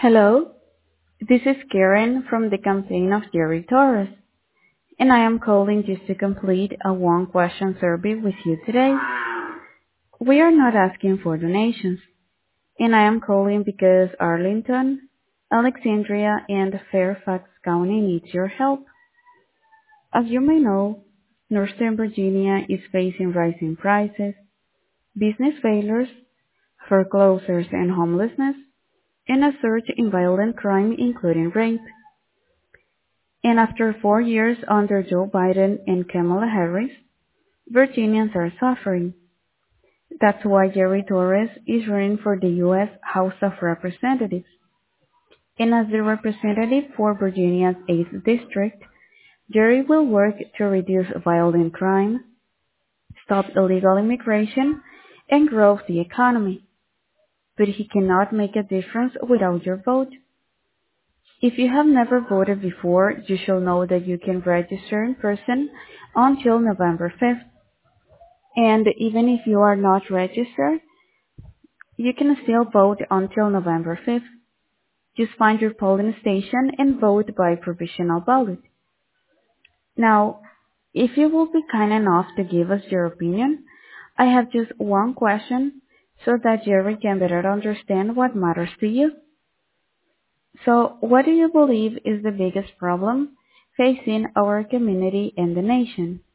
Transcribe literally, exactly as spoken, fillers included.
Hello, this is Karen from the campaign of Jerry Torres, and I am calling just to complete a one-question survey with you today. We are not asking for donations, and I am calling because Arlington, Alexandria, and Fairfax County needs your help. As you may know, Northern Virginia is facing rising prices, business failures, foreclosures and homelessness, and a surge in violent crime including rape. And after four years under Joe Biden and Kamala Harris, Virginians are suffering. That's why Jerry Torres is running for the U S House of Representatives. And as the representative for Virginia's eighth District, Jerry will work to reduce violent crime, stop illegal immigration, and grow the economy. But he cannot make a difference without your vote. If you have never voted before, you should know that you can register in person until November fifth. And even if you are not registered, you can still vote until November fifth. Just find your polling station and vote by provisional ballot. Now, if you will be kind enough to give us your opinion, I have just one question so that Jerry can better understand what matters to you. So, what do you believe is the biggest problem facing our community and the nation?